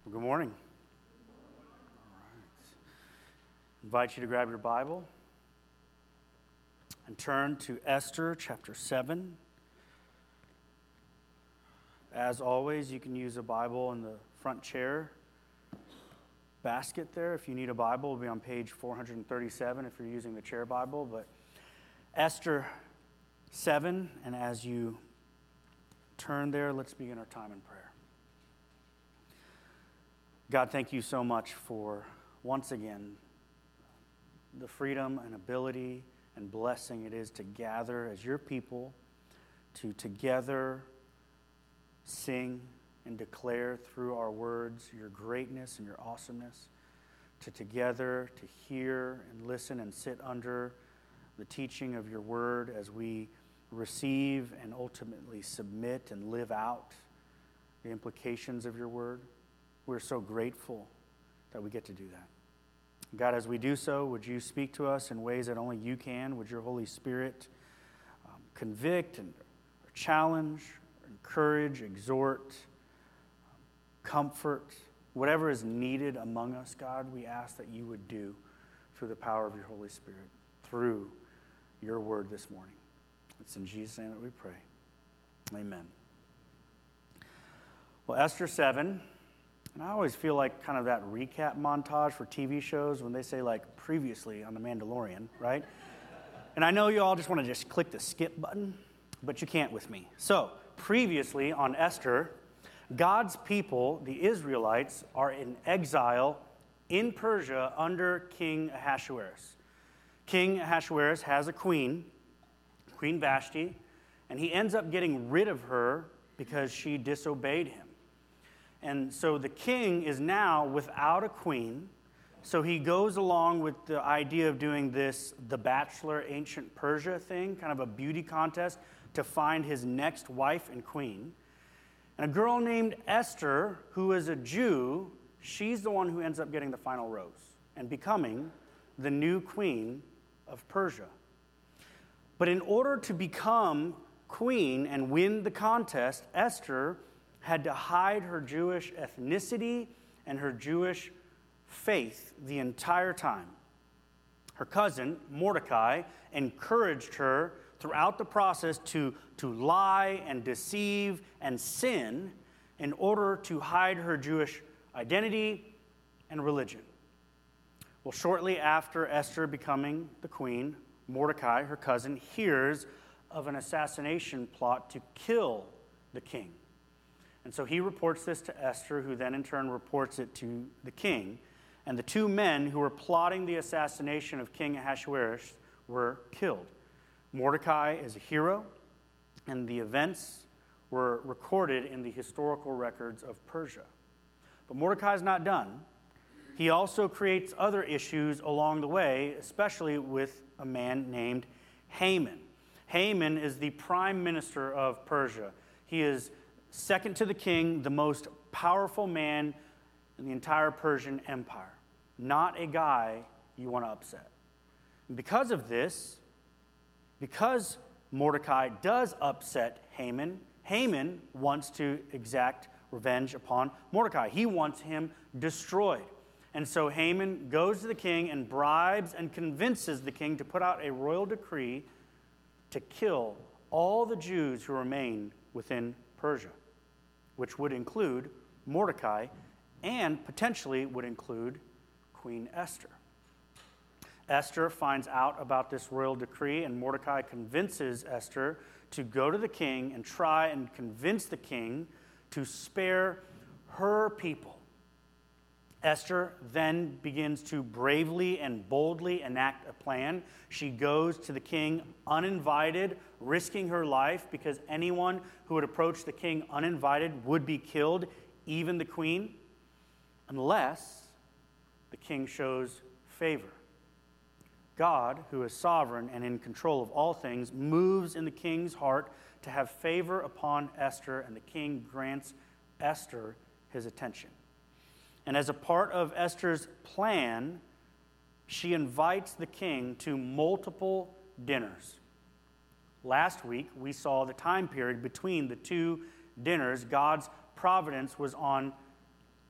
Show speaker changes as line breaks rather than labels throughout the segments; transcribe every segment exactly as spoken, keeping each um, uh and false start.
Well, good morning. All right. Invite you to grab your Bible and turn to Esther chapter seven. As always, you can use a Bible in the front chair basket there. If you need a Bible, it'll be on page four thirty-seven if you're using the chair Bible. But Esther seven, and as you turn there, let's begin our time in prayer. God, thank you so much for, once again, the freedom and ability and blessing it is to gather as your people, to together sing and declare through our words your greatness and your awesomeness, to together to hear and listen and sit under the teaching of your word as we receive and ultimately submit and live out the implications of your word. We're so grateful that we get to do that. God, as we do so, would you speak to us in ways that only you can? Would your Holy Spirit um, convict and or challenge, or encourage, exhort, um, comfort, whatever is needed among us, God, we ask that you would do through the power of your Holy Spirit, through your word this morning. It's in Jesus' name that we pray. Amen. Well, Esther seven. And I always feel like kind of that recap montage for T V shows when they say like previously on The Mandalorian, right? And I know you all just want to just click the skip button, but you can't with me. So previously on Esther, God's people, the Israelites, are in exile in Persia under King Ahasuerus. King Ahasuerus has a queen, Queen Vashti, and he ends up getting rid of her because she disobeyed him. And so the king is now without a queen, so he goes along with the idea of doing this The Bachelor Ancient Persia thing, kind of a beauty contest to find his next wife and queen. And a girl named Esther, who is a Jew, she's the one who ends up getting the final rose and becoming the new queen of Persia. But in order to become queen and win the contest, Esther had to hide her Jewish ethnicity and her Jewish faith the entire time. Her cousin, Mordecai, encouraged her throughout the process to, to lie and deceive and sin in order to hide her Jewish identity and religion. Well, shortly after Esther becoming the queen, Mordecai, her cousin, hears of an assassination plot to kill the king. And so he reports this to Esther, who then in turn reports it to the king. And the two men who were plotting the assassination of King Ahasuerus were killed. Mordecai is a hero, and the events were recorded in the historical records of Persia. But Mordecai is not done. He also creates other issues along the way, especially with a man named Haman. Haman is the prime minister of Persia. He is second to the king, the most powerful man in the entire Persian Empire. Not a guy you want to upset. And because of this, because Mordecai does upset Haman, Haman wants to exact revenge upon Mordecai. He wants him destroyed. And so Haman goes to the king and bribes and convinces the king to put out a royal decree to kill all the Jews who remain within Persia, which would include Mordecai and potentially would include Queen Esther. Esther finds out about this royal decree, and Mordecai convinces Esther to go to the king and try and convince the king to spare her people. Esther then begins to bravely and boldly enact a plan. She goes to the king uninvited, risking her life because anyone who would approach the king uninvited would be killed, even the queen, unless the king shows favor. God, who is sovereign and in control of all things, moves in the king's heart to have favor upon Esther, and the king grants Esther his attention. And as a part of Esther's plan, she invites the king to multiple dinners. Last week, we saw the time period between the two dinners. God's providence was on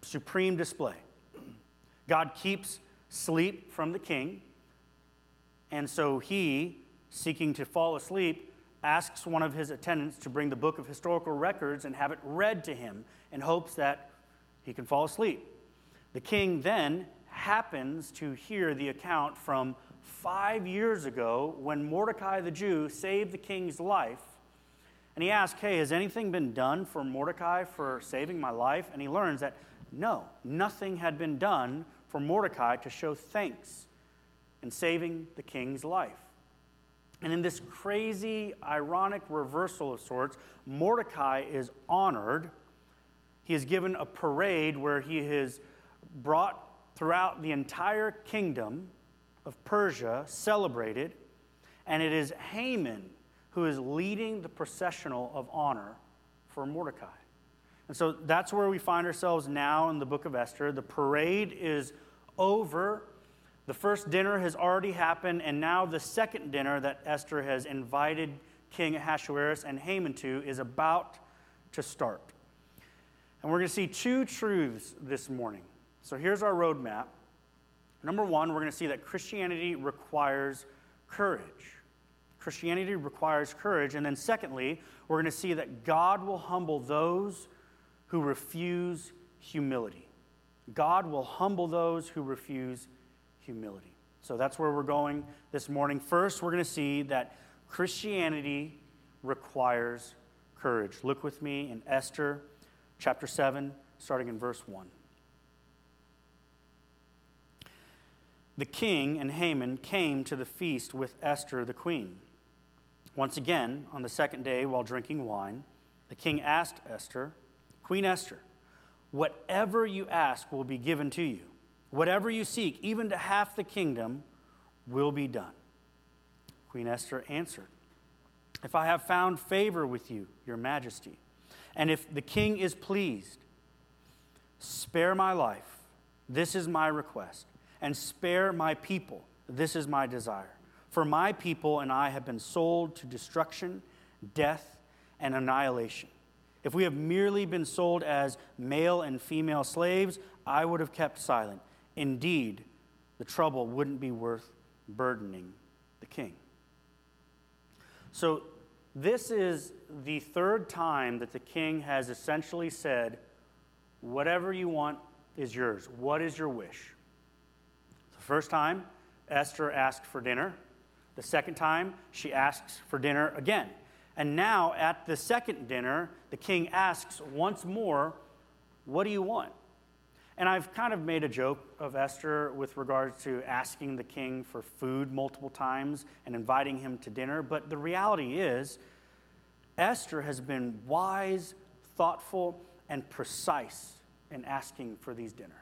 supreme display. God keeps sleep from the king, and so he, seeking to fall asleep, asks one of his attendants to bring the book of historical records and have it read to him in hopes that he can fall asleep. The king then happens to hear the account from five years ago when Mordecai the Jew saved the king's life. And he asks, hey, has anything been done for Mordecai for saving my life? And he learns that no, nothing had been done for Mordecai to show thanks in saving the king's life. And in this crazy, ironic reversal of sorts, Mordecai is honored. He is given a parade where he is brought throughout the entire kingdom of Persia, celebrated, and it is Haman who is leading the processional of honor for Mordecai. And so that's where we find ourselves now in the book of Esther. The parade is over. The first dinner has already happened, and now the second dinner that Esther has invited King Ahasuerus and Haman to is about to start. And we're going to see two truths this morning. So here's our roadmap. Number one, we're going to see that Christianity requires courage. Christianity requires courage. And then secondly, we're going to see that God will humble those who refuse humility. God will humble those who refuse humility. So that's where we're going this morning. First, we're going to see that Christianity requires courage. Look with me in Esther chapter seven, starting in verse one. The king and Haman came to the feast with Esther the queen. Once again, on the second day, while drinking wine, the king asked Esther, Queen Esther, whatever you ask will be given to you. Whatever you seek, even to half the kingdom, will be done. Queen Esther answered, if I have found favor with you, your majesty, and if the king is pleased, spare my life, this is my request, and spare my people, this is my desire. For my people and I have been sold to destruction, death, and annihilation. If we have merely been sold as male and female slaves, I would have kept silent. Indeed, the trouble wouldn't be worth burdening the king. So this is the third time that the king has essentially said, whatever you want is yours. What is your wish? The first time, Esther asked for dinner. The second time, she asks for dinner again. And now, at the second dinner, the king asks once more, what do you want? And I've kind of made a joke of Esther with regards to asking the king for food multiple times and inviting him to dinner. But the reality is, Esther has been wise, thoughtful, and precise in asking for these dinners.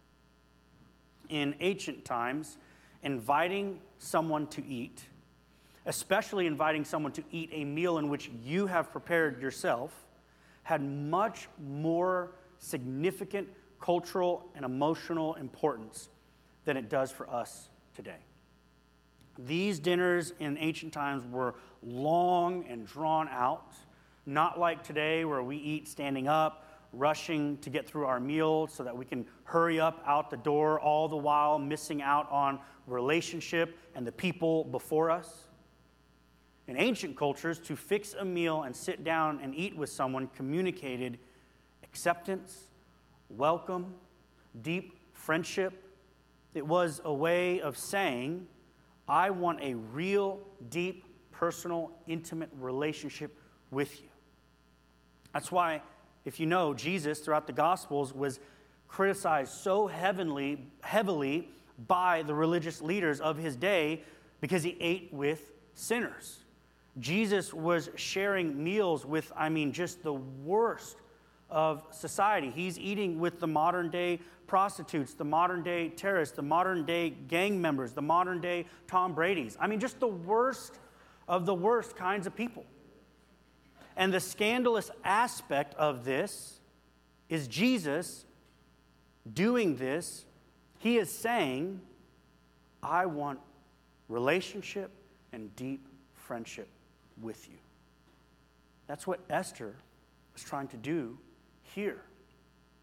In ancient times, inviting someone to eat, especially inviting someone to eat a meal in which you have prepared yourself, had much more significant cultural and emotional importance than it does for us today. These dinners in ancient times were long and drawn out, not like today where we eat standing up, rushing to get through our meal so that we can hurry up out the door, all the while missing out on relationship and the people before us. In ancient cultures, to fix a meal and sit down and eat with someone communicated acceptance, welcome, deep friendship. It was a way of saying, I want a real, deep, personal, intimate relationship with you. That's why, if you know, Jesus throughout the Gospels was criticized so heavily, heavily by the religious leaders of his day because he ate with sinners. Jesus was sharing meals with, I mean, just the worst of society. He's eating with the modern day prostitutes, the modern day terrorists, the modern day gang members, the modern day Tom Brady's. I mean, just the worst of the worst kinds of people. And the scandalous aspect of this is Jesus doing this. He is saying, I want relationship and deep friendship with you. That's what Esther was trying to do here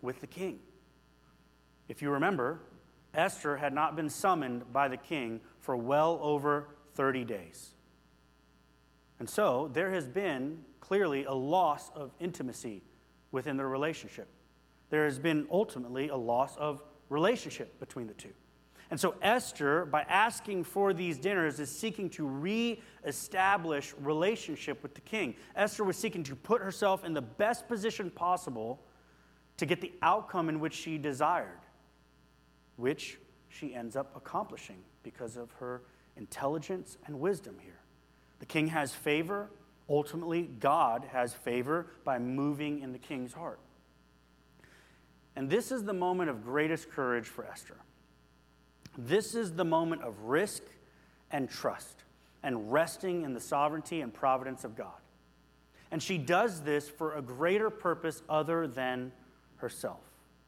with the king. If you remember, Esther had not been summoned by the king for well over thirty days. And so there has been clearly a loss of intimacy within their relationship. There has been ultimately a loss of relationship between the two. And so Esther, by asking for these dinners, is seeking to re-establish relationship with the king. Esther was seeking to put herself in the best position possible to get the outcome in which she desired, which she ends up accomplishing because of her intelligence and wisdom here. The king has favor. Ultimately, God has favor by moving in the king's heart. And this is the moment of greatest courage for Esther. This is the moment of risk and trust and resting in the sovereignty and providence of God. And she does this for a greater purpose other than herself.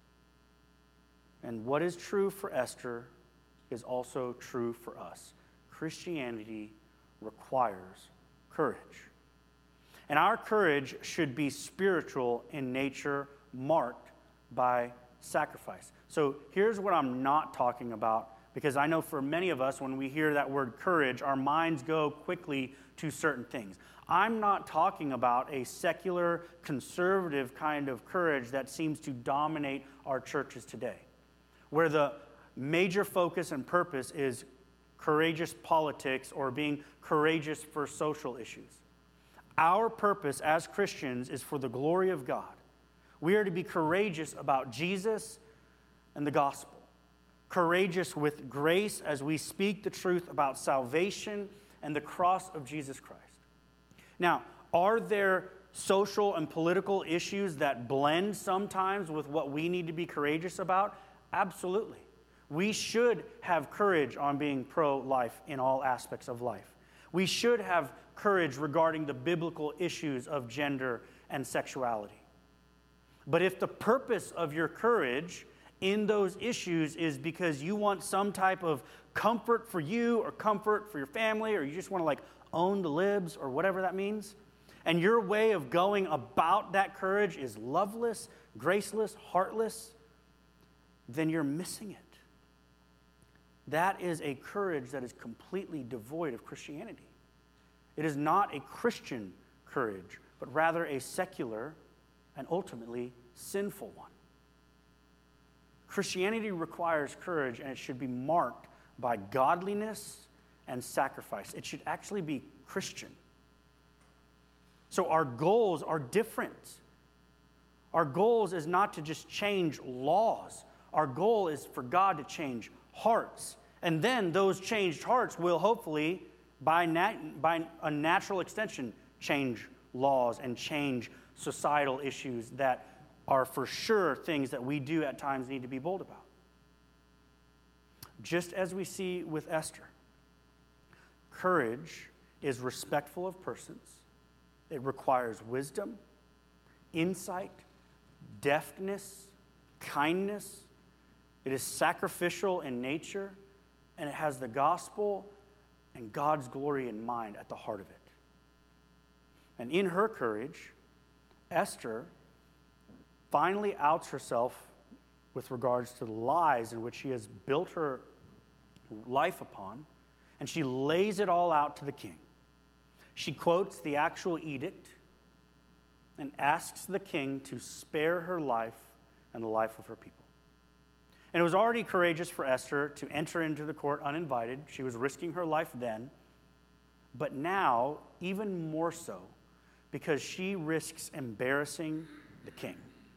And what is true for Esther is also true for us. Christianity requires courage. And our courage should be spiritual in nature, marked by sacrifice. So here's what I'm not talking about, because I know for many of us, when we hear that word courage, our minds go quickly to certain things. I'm not talking about a secular, conservative kind of courage that seems to dominate our churches today, where the major focus and purpose is courageous politics or being courageous for social issues. Our purpose as Christians is for the glory of God. We are to be courageous about Jesus and the gospel. Courageous with grace as we speak the truth about salvation and the cross of Jesus Christ. Now, are there social and political issues that blend sometimes with what we need to be courageous about? Absolutely. We should have courage on being pro-life in all aspects of life. We should have courage regarding the biblical issues of gender and sexuality. But if the purpose of your courage in those issues is because you want some type of comfort for you or comfort for your family, or you just want to like own the libs or whatever that means, and your way of going about that courage is loveless, graceless, heartless, then you're missing it. That is a courage that is completely devoid of Christianity. It is not a Christian courage, but rather a secular and ultimately sinful one. Christianity requires courage, and it should be marked by godliness and sacrifice. It should actually be Christian. So our goals are different. Our goals is not to just change laws. Our goal is for God to change hearts. And then those changed hearts will hopefully, by, nat- by a natural extension, change laws and change societal issues that are for sure things that we do at times need to be bold about. Just as we see with Esther, courage is respectful of persons. It requires wisdom, insight, deftness, kindness. It is sacrificial in nature, and it has the gospel and God's glory in mind at the heart of it. And in her courage, Esther finally outs herself with regards to the lies in which she has built her life upon, and she lays it all out to the king. She quotes the actual edict and asks the king to spare her life and the life of her people. And it was already courageous for Esther to enter into the court uninvited. She was risking her life then, but now even more so because she risks embarrassing the king.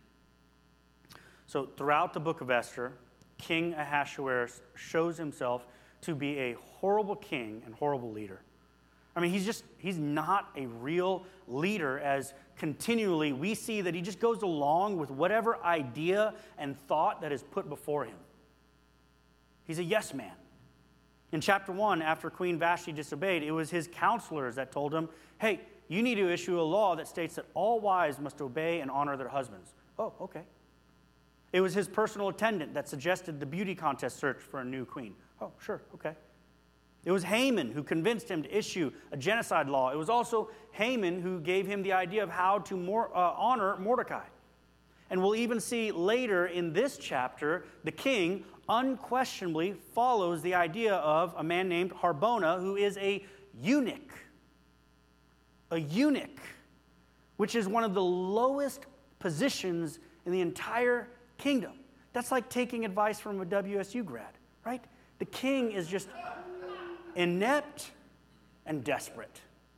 So throughout the book of Esther, King Ahasuerus shows himself to be a horrible king and horrible leader. I mean, he's just, he's not a real leader, as continually we see that he just goes along with whatever idea and thought that is put before him. He's a yes man. In chapter one, after Queen Vashti disobeyed, it was his counselors that told him, hey, you need to issue a law that states that all wives must obey and honor their husbands. Oh, okay. It was his personal attendant that suggested the beauty contest search for a new queen. Oh, sure, okay. It was Haman who convinced him to issue a genocide law. It was also Haman who gave him the idea of how to more, uh, honor Mordecai. And we'll even see later in this chapter, the king unquestionably follows the idea of a man named Harbona, who is a eunuch. A eunuch, which is one of the lowest positions in the entire kingdom. That's like taking advice from a W S U grad, right? The king is just inept and desperate.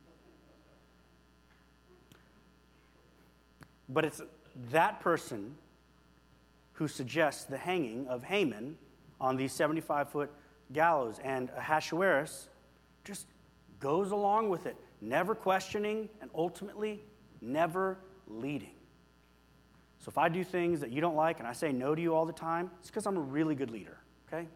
But it's that person who suggests the hanging of Haman on these seventy-five foot gallows. And Ahasuerus just goes along with it, never questioning and ultimately never leading. So if I do things that you don't like and I say no to you all the time, it's because I'm a really good leader, okay?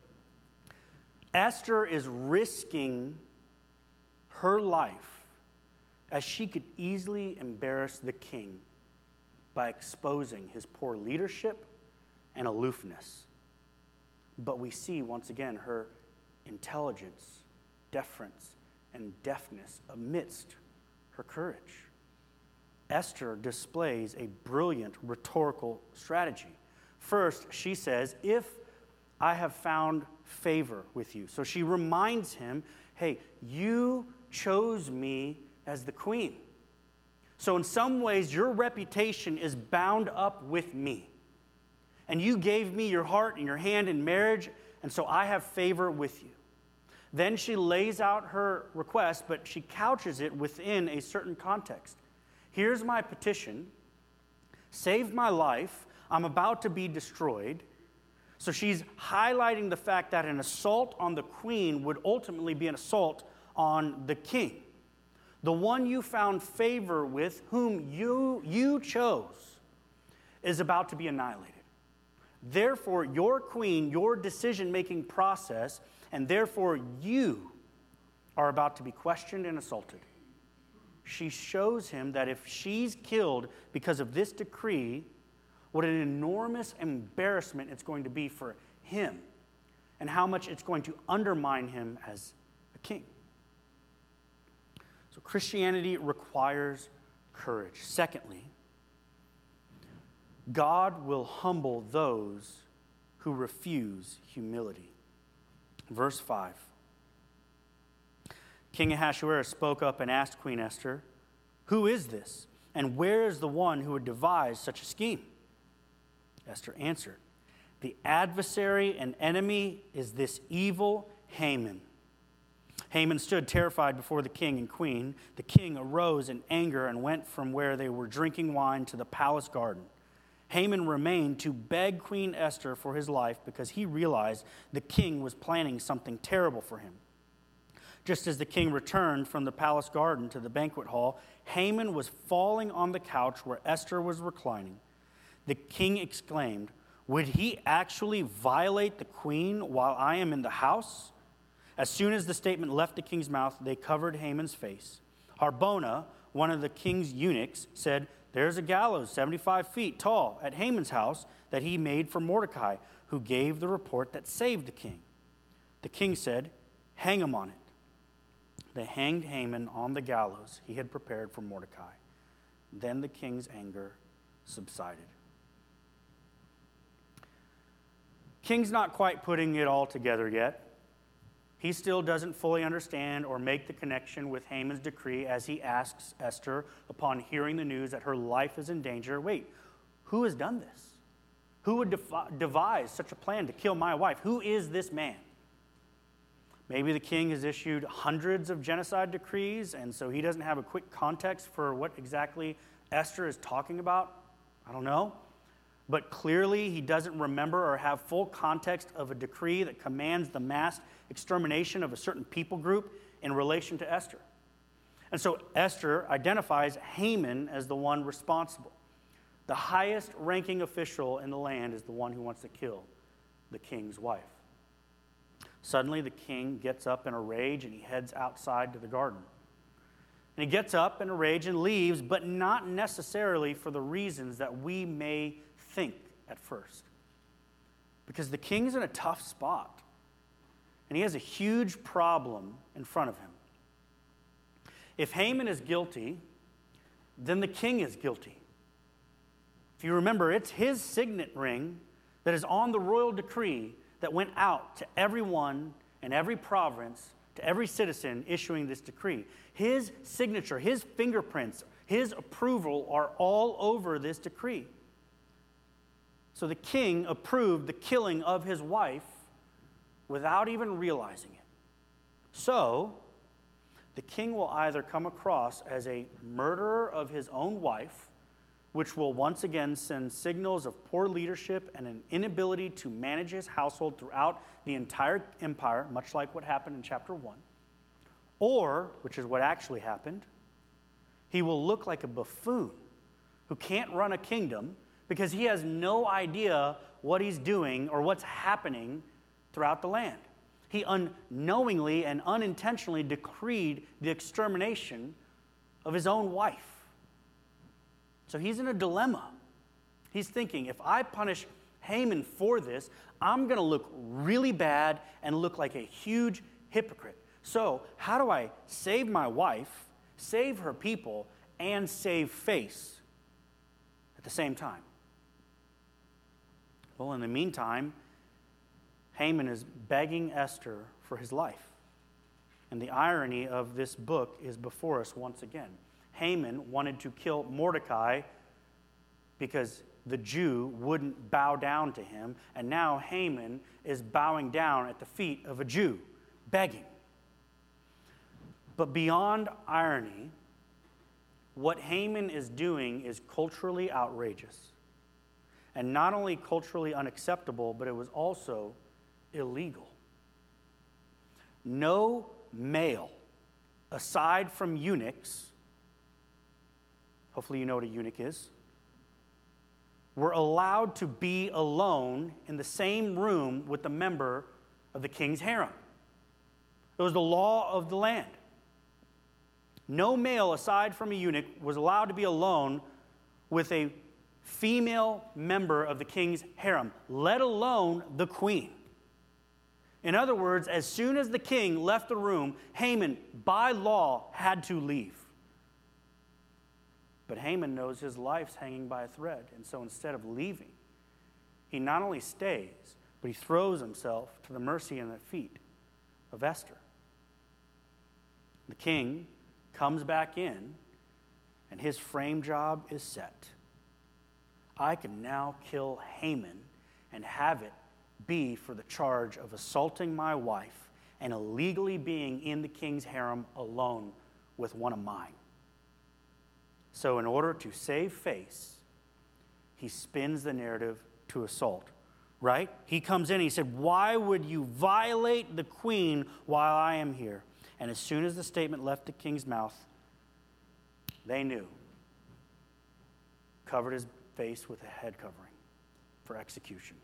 Esther is risking her life as she could easily embarrass the king by exposing his poor leadership and aloofness. But we see once again her intelligence, deference, and deftness amidst her courage. Esther displays a brilliant rhetorical strategy. First, she says, if I have found favor with you. So she reminds him, hey, you chose me as the queen. So in some ways, your reputation is bound up with me. And you gave me your heart and your hand in marriage, and so I have favor with you. Then she lays out her request, but she couches it within a certain context. Here's my petition. Save my life. I'm about to be destroyed. So she's highlighting the fact that an assault on the queen would ultimately be an assault on the king. The one you found favor with, whom you, you chose, is about to be annihilated. Therefore, your queen, your decision-making process, and therefore you are about to be questioned and assaulted. She shows him that if she's killed because of this decree, what an enormous embarrassment it's going to be for him and how much it's going to undermine him as a king. So Christianity requires courage. Secondly, God will humble those who refuse humility. Verse five. King Ahasuerus spoke up and asked Queen Esther, who is this, and where is the one who would devise such a scheme? Esther answered, the adversary and enemy is this evil Haman. Haman stood terrified before the king and queen. The king arose in anger and went from where they were drinking wine to the palace garden. Haman remained to beg Queen Esther for his life because he realized the king was planning something terrible for him. Just as the king returned from the palace garden to the banquet hall, Haman was falling on the couch where Esther was reclining. The king exclaimed, would he actually violate the queen while I am in the house? As soon as the statement left the king's mouth, they covered Haman's face. Harbona, one of the king's eunuchs, said, there's a gallows seventy-five feet tall at Haman's house that he made for Mordecai, who gave the report that saved the king. The king said, hang him on it. They hanged Haman on the gallows he had prepared for Mordecai. Then the king's anger subsided. King's not quite putting it all together yet. He still doesn't fully understand or make the connection with Haman's decree as he asks Esther, upon hearing the news that her life is in danger, wait, who has done this? Who would defi- devise such a plan to kill my wife? Who is this man? Maybe the king has issued hundreds of genocide decrees, and so he doesn't have a quick context for what exactly Esther is talking about. I don't know. But clearly he doesn't remember or have full context of a decree that commands the mass extermination of a certain people group in relation to Esther. And so Esther identifies Haman as the one responsible. The highest ranking official in the land is the one who wants to kill the king's wife. Suddenly the king gets up in a rage and he heads outside to the garden. And he gets up in a rage and leaves, but not necessarily for the reasons that we may think at first. Because the king's in a tough spot. And he has a huge problem in front of him. If Haman is guilty, then the king is guilty. If If you remember, it's his signet ring that is on the royal decree that went out to everyone in every province, to every citizen issuing this decree. His signature, his fingerprints, his approval are all over this decree. So the king approved the killing of his wife without even realizing it. So the king will either come across as a murderer of his own wife, which will once again send signals of poor leadership and an inability to manage his household throughout the entire empire, much like what happened in chapter one. Or, which is what actually happened, he will look like a buffoon who can't run a kingdom because he has no idea what he's doing or what's happening throughout the land. He unknowingly and unintentionally decreed the extermination of his own wife. So he's in a dilemma. He's thinking, if I punish Haman for this, I'm going to look really bad and look like a huge hypocrite. So how do I save my wife, save her people, and save face at the same time? Well, in the meantime, Haman is begging Esther for his life. And the irony of this book is before us once again. Haman wanted to kill Mordecai because the Jew wouldn't bow down to him, and now Haman is bowing down at the feet of a Jew, begging. But beyond irony, what Haman is doing is culturally outrageous. And not only culturally unacceptable, but it was also illegal. No male, aside from eunuchs, hopefully you know what a eunuch is, were allowed to be alone in the same room with a member of the king's harem. It was the law of the land. No male, aside from a eunuch, was allowed to be alone with a female member of the king's harem, let alone the queen. In other words, as soon as the king left the room, Haman, by law, had to leave. But Haman knows his life's hanging by a thread, and so instead of leaving, he not only stays, but he throws himself to the mercy and the feet of Esther. The king comes back in, and his frame job is set. I can now kill Haman and have it be for the charge of assaulting my wife and illegally being in the king's harem alone with one of mine. So in order to save face, he spins the narrative to assault, right? He comes in and he said, why would you violate the queen while I am here? And as soon as the statement left the king's mouth, they knew. Covered his face with a head covering for execution.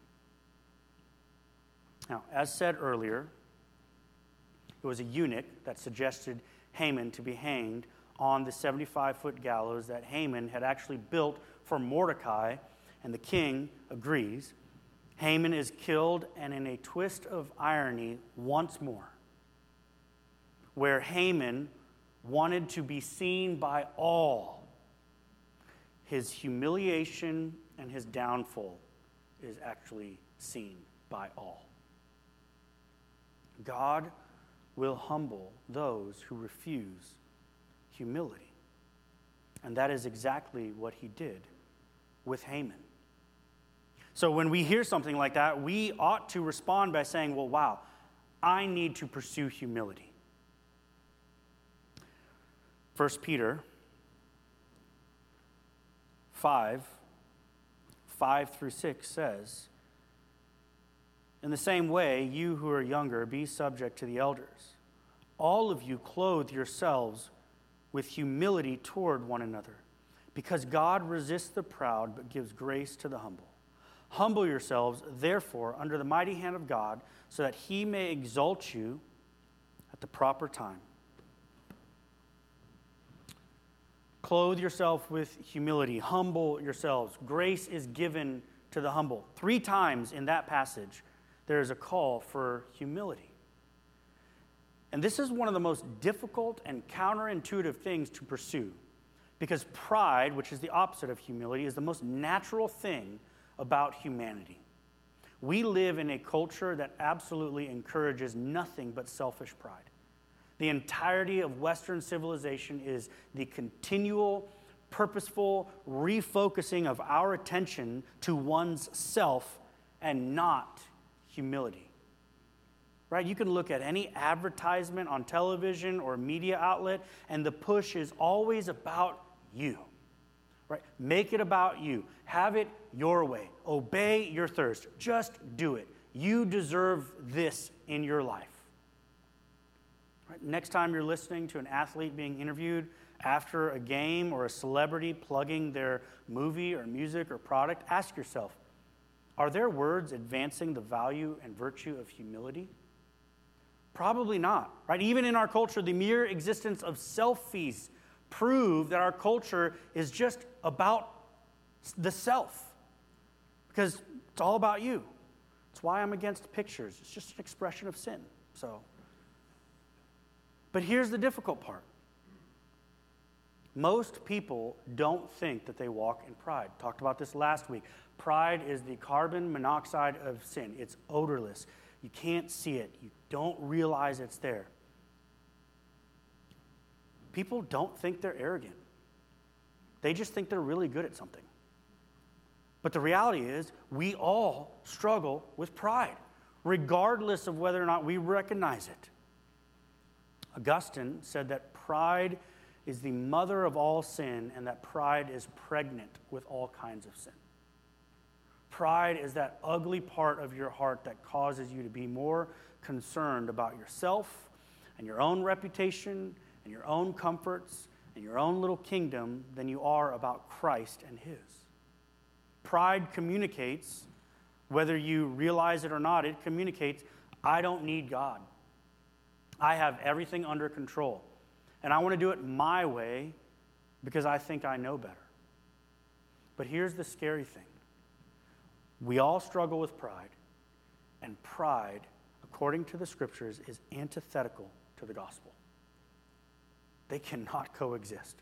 Now, as said earlier, it was a eunuch that suggested Haman to be hanged on the seventy-five foot gallows that Haman had actually built for Mordecai, and the king agrees. Haman is killed, and in a twist of irony once more, where Haman wanted to be seen by all, his humiliation and his downfall is actually seen by all. God will humble those who refuse humility. And that is exactly what he did with Haman. So when we hear something like that, we ought to respond by saying, well, wow, I need to pursue humility. First Peter five, five through six says, in the same way, you who are younger, be subject to the elders. All of you clothe yourselves with humility toward one another, because God resists the proud but gives grace to the humble. Humble yourselves, therefore, under the mighty hand of God, so that he may exalt you at the proper time. Clothe yourself with humility. Humble yourselves. Grace is given to the humble. Three times in that passage, there is a call for humility. And this is one of the most difficult and counterintuitive things to pursue. Because pride, which is the opposite of humility, is the most natural thing about humanity. We live in a culture that absolutely encourages nothing but selfish pride. The entirety of Western civilization is the continual, purposeful refocusing of our attention to one's self and not humility. Right? You can look at any advertisement on television or media outlet, and the push is always about you. Right? Make it about you. Have it your way. Obey your thirst. Just do it. You deserve this in your life. Right? Next time you're listening to an athlete being interviewed after a game or a celebrity plugging their movie or music or product, ask yourself, are their words advancing the value and virtue of humility? Probably not, right? Even in our culture, the mere existence of selfies prove that our culture is just about the self, because it's all about you. It's why I'm against pictures. It's just an expression of sin. So, but here's the difficult part. Most people don't think that they walk in pride. Talked about this last week. Pride is the carbon monoxide of sin. It's odorless. You can't see it. You don't realize it's there. People don't think they're arrogant. They just think they're really good at something. But the reality is, we all struggle with pride, regardless of whether or not we recognize it. Augustine said that pride is the mother of all sin, and that pride is pregnant with all kinds of sin. Pride is that ugly part of your heart that causes you to be more concerned about yourself and your own reputation and your own comforts and your own little kingdom than you are about Christ and His. Pride communicates, whether you realize it or not, it communicates, I don't need God. I have everything under control. And I want to do it my way because I think I know better. But here's the scary thing. We all struggle with pride, and pride, according to the scriptures, is antithetical to the gospel. They cannot coexist.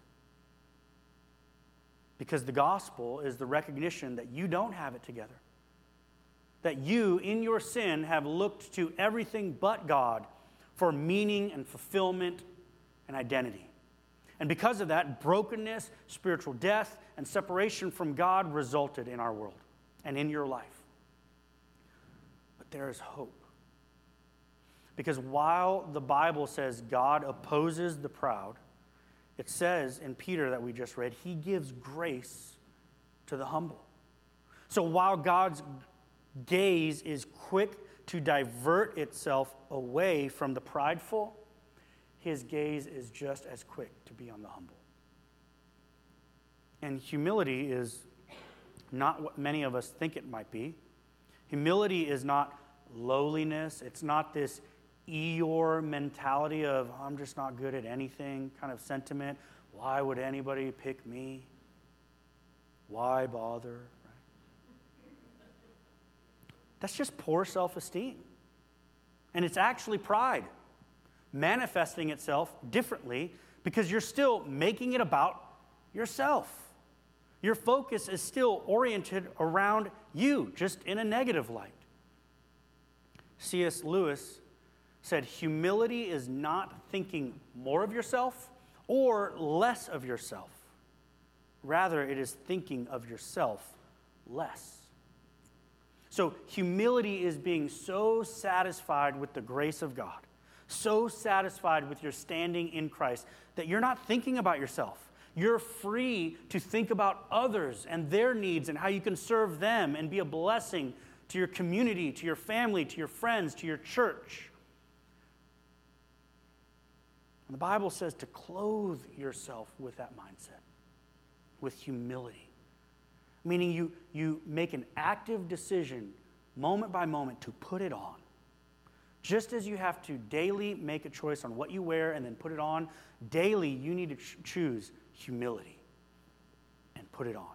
Because the gospel is the recognition that you don't have it together. That you, in your sin, have looked to everything but God for meaning and fulfillment and identity. And because of that, brokenness, spiritual death, and separation from God resulted in our world and in your life. But there is hope. Because while the Bible says God opposes the proud, it says in Peter that we just read, He gives grace to the humble. So while God's gaze is quick to divert itself away from the prideful, His gaze is just as quick to be on the humble. And humility is not what many of us think it might be. Humility is not lowliness. It's not this Eeyore mentality of, I'm just not good at anything kind of sentiment. Why would anybody pick me? Why bother? Right? That's just poor self-esteem. And it's actually pride manifesting itself differently because you're still making it about yourself. Your focus is still oriented around you, just in a negative light. C S Lewis said, humility is not thinking more of yourself or less of yourself. Rather, it is thinking of yourself less. So humility is being so satisfied with the grace of God, so satisfied with your standing in Christ, that you're not thinking about yourself. You're free to think about others and their needs and how you can serve them and be a blessing to your community, to your family, to your friends, to your church. And the Bible says to clothe yourself with that mindset, with humility. Meaning you, you make an active decision, moment by moment, to put it on. Just as you have to daily make a choice on what you wear and then put it on, daily you need to ch- choose humility and put it on.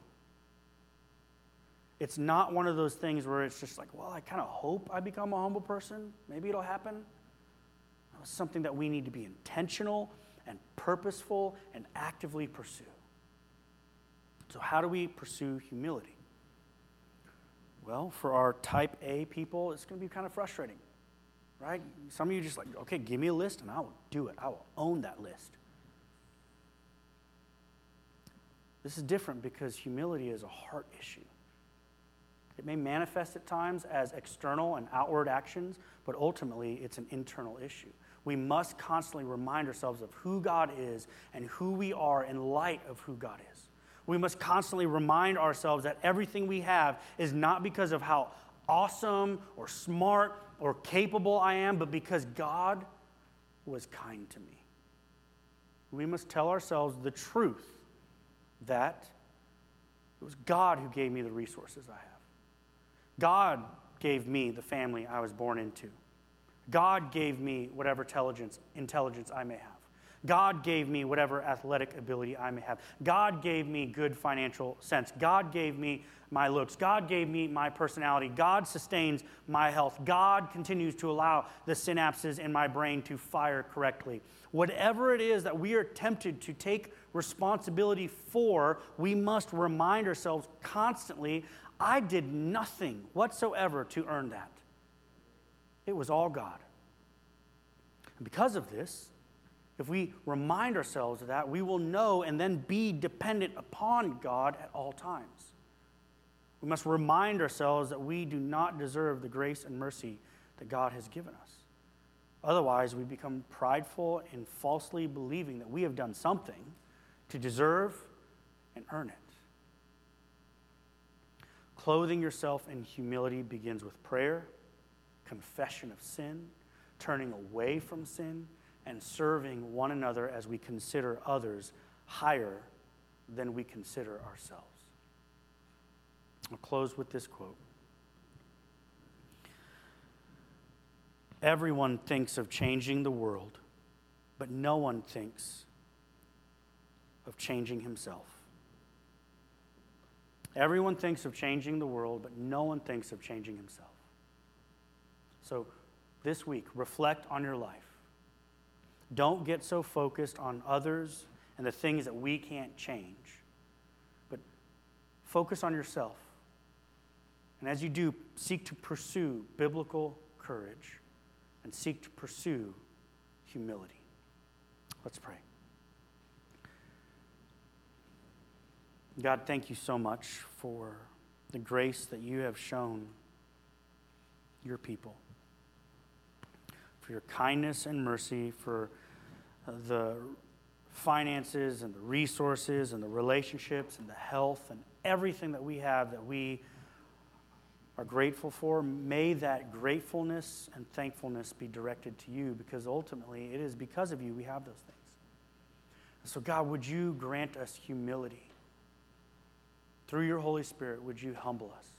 It's not one of those things where it's just like, well, I kind of hope I become a humble person. Maybe it'll happen. It's something that we need to be intentional and purposeful and actively pursue. So how do we pursue humility? Well, for our type A people, it's going to be kind of frustrating, right? Some of you just like, okay, give me a list and I will do it. I will own that list. This is different because humility is a heart issue. It may manifest at times as external and outward actions, but ultimately it's an internal issue. We must constantly remind ourselves of who God is and who we are in light of who God is. We must constantly remind ourselves that everything we have is not because of how awesome or smart or capable I am, but because God was kind to me. We must tell ourselves the truth that it was God who gave me the resources I have. God gave me the family I was born into. God gave me whatever intelligence, intelligence I may have. God gave me whatever athletic ability I may have. God gave me good financial sense. God gave me my looks. God gave me my personality. God sustains my health. God continues to allow the synapses in my brain to fire correctly. Whatever it is that we are tempted to take responsibility for, we must remind ourselves constantly, I did nothing whatsoever to earn that. It was all God. And because of this, if we remind ourselves of that, we will know and then be dependent upon God at all times. We must remind ourselves that we do not deserve the grace and mercy that God has given us. Otherwise, we become prideful and falsely believing that we have done something to deserve and earn it. Clothing yourself in humility begins with prayer, confession of sin, turning away from sin, and serving one another as we consider others higher than we consider ourselves. I'll close with this quote. Everyone thinks of changing the world, but no one thinks of changing himself. Everyone thinks of changing the world, but no one thinks of changing himself. So this week, reflect on your life. Don't get so focused on others and the things that we can't change, but focus on yourself. And as you do, seek to pursue biblical courage and seek to pursue humility. Let's pray. God, thank you so much for the grace that you have shown your people, for your kindness and mercy, for the finances and the resources and the relationships and the health and everything that we have that we are grateful for. May that gratefulness and thankfulness be directed to you, because ultimately it is because of you we have those things. So God, would you grant us humility? Through your Holy Spirit, would you humble us?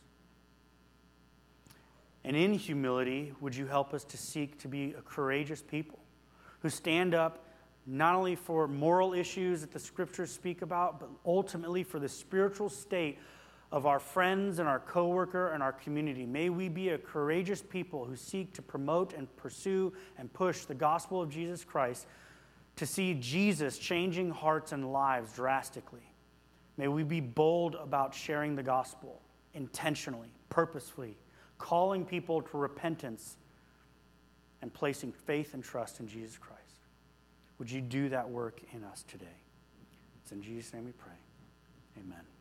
And in humility, would you help us to seek to be a courageous people who stand up not only for moral issues that the scriptures speak about, but ultimately for the spiritual state of our friends and our coworker and our community. May we be a courageous people who seek to promote and pursue and push the gospel of Jesus Christ, to see Jesus changing hearts and lives drastically. May we be bold about sharing the gospel intentionally, purposefully, calling people to repentance and placing faith and trust in Jesus Christ. Would you do that work in us today? It's in Jesus' name we pray. Amen.